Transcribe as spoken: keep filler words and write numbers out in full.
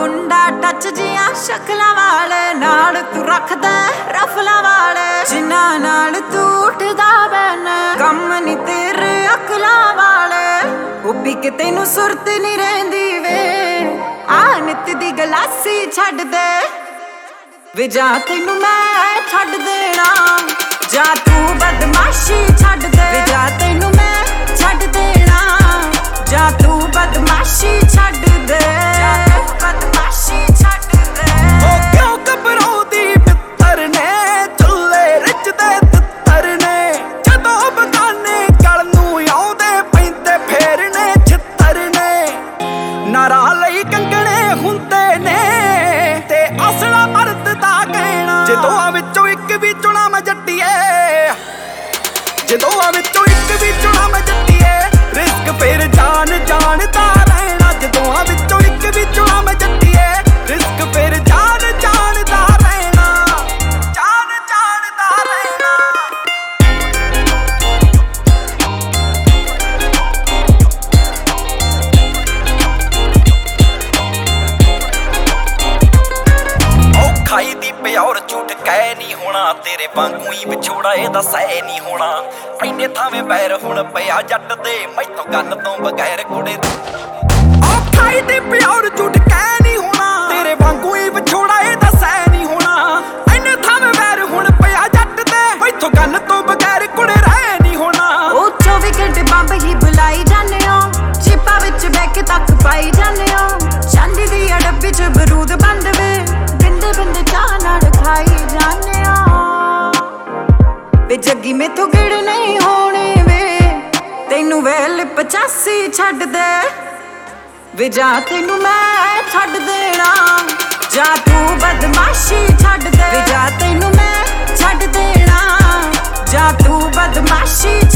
ਗੁੰਡਾ touch ਜੀਆਂ ਸ਼ਕਲਾਂ ਵਾਲੇ ਨਾਲ ਤੂੰ ਰੱਖਦਾ ਰਫਲਾਂ ਵਾਲੇ ਜਿਨ੍ਹਾਂ ਨਾਲ ਤੂੰ ਉੱਠਦਾ ਬੈਨ ਕੰਮ ਨੀ ਤੇਰੇ ਅਕਲਾਂ ਵਾਲੇ ਉਹ ਵੀ ਕਿ ਤੈਨੂੰ ਸੁਰਤ ਨੀ ਰਹਿੰਦੀ ਵੇ ਆ ਨਿੱਤ ਦੀ ਗਲਾਸੀ ਛੱਡ ਦੇ ਵੇ ਜਾਂ ਤੈਨੂੰ ਮੈਂ ਛੱਡ ਦੇਣਾ ਜਾਂ ਤੂੰ ਬਦਮਾਸ਼ੀ ਛੱਡ ਦੇ ਵੇ ਜਾਂ ਤੈਨੂੰ ਮੈਂ ਛੱਡ ਦੇਣਾ ਜਾਂ ਤੂੰ ਬਦਮਾਸ਼ੀ ਛੱਡ ਦੇ ਜਾਂ ਤੂੰ ਬਦਮਾਸ਼ੀ ਛੱਡ ਦੇ ਉਹ ਕਿਉਂ ਘਬਰਾਉਂਦੀ ਮਿੱਤਰ ਨੇ ਚੁੱਲੇ ਰਿੱਝਦੇ ਤਿੱਤਰ ਨੇ ਜਦੋਂ ਬਗਾਨੇ ਗਲ ਨੂੰ ਆਉਂਦੇ ਪੈਂਦੇ ਫੇਰਨੇ ਛਿੱਤਰ ਨੇ ਨਾਰਾ ਲਈ ਕੰਗਣੇ ਹੁੰਦੇ ਨੇ ਤੇ ਅਸਲਾ ਮਰਦ ਦਾ ਕਹਿਣਾ ਜੇ ਦੋਹਾਂ ਵਿੱਚੋਂ ਇੱਕ ਵੀ ਚੁਣਾ ਮੈਂ ਜੱਟੀਏ ਜੇ ਦੋਹਾਂ ਵਿੱਚੋਂ ਇੱਕ ਵੀ ਚੁਣਾ ਮੈਂ ਜੱਟੀਏ ਰਿਸਕ ਫੇਰ ਜਾਨ ਜਾਣਦਾ ਰਹਿਣਾ ਜੇ ਦੋਹਾਂ ਵਿੱਚੋਂ ਇੱਕ ਵੀ ਚੁਣਾ ਮੈਂ ਜੱਟੀਏ ਰਿਸਕ ਫੇਰ ਜਾਨ ਜਾਣਦਾ ਰਹਿਣਾ ਜਾਨ ਜਾਣਦਾ ਰਹਿਣਾ ਉਹ ਖਾਈ ਦੀ ਪਿਓਰ ਝੂਠ ਕਹਿ ਨਹੀਂ ਹੋਣਾ ਤੇਰੇ ਵਾਂਗੂ ਹੀ ਵਿਛੋੜਾ ਇਹਦਾ ਸਹਿ ਨਹੀਂ ਹੋਣਾ ਇੰਨੇ ਥਾਵੇਂ ਬੈਰ ਹੁਣ ਪਿਆ ਜੱਟ ਦੇ ਮੈਥੋਂ ਗੱਲ ਤੋਂ ਬਗੈਰ ਕੁੜੇ ਉਹ ਖਾਈ ਦੀ ਪਿਓਰ ਝੂਠ ਕਹਿ ਨਹੀਂ ਹੋਣਾ ਤੇਰੇ ਵਾਂਗੂ ਹੀ ਵਿਛੋੜਾ ਇਹਦਾ ਸਹਿ ਨਹੀਂ ਹੋਣਾ ਇੰਨੇ ਥਾਵੇਂ ਬੈਰ ਹੁਣ ਪਿਆ ਜੱਟ ਦੇ ਮੈਥੋਂ ਗੱਲ ਤੋਂ ਬਗੈਰ ਕੁੜੇ ਰਹਿ ਨਹੀਂ ਹੋਣਾ ਉਹ ਚੌਵੀ ਘੰਟੇ ਬੰਬ ਹੀ ਬੁਲਾਈ ਜਾਂਦੇ ਹੋ ਚਿੱਪਾਂ ਵਿੱਚ ਬਹਿ ਕੇ ਤੱਕ ਪਾਈ ਜਾਂਦੇ ਹੋ ਚਾਂਦੀ ਦੀ ਡੱਬੀ ਚ ਬਰੂਦ ਬੰਦ ਵੇ ਬਿੰਦੇ ਬਿੰਦੇ ਚਾਹ ਨਾਲ ਖਾਈ ਜਾਂਦੇ ਹੋ ਵੇ ਜੱਗੀ ਮੈਥੋਂ ਗਿੜ ਨਹੀਂ ਹੋਣੇ ਵੇ ਤੈਨੂੰ ਵੇਲ ਪਚਾਸੀ ਛੱਡ ਦੇ ਵੇ ਜਾਂ ਤੈਨੂੰ ਮੈਂ ਛੱਡ ਦੇਣਾ ਜਾਂ ਤੂੰ ਬਦਮਾਸ਼ੀ ਛੱਡ ਦੇ ਵੇ ਜਾਂ ਤੈਨੂੰ ਮੈਂ ਛੱਡ ਦੇਣਾ ਜਾਂ ਤੂੰ ਬਦਮਾਸ਼ੀ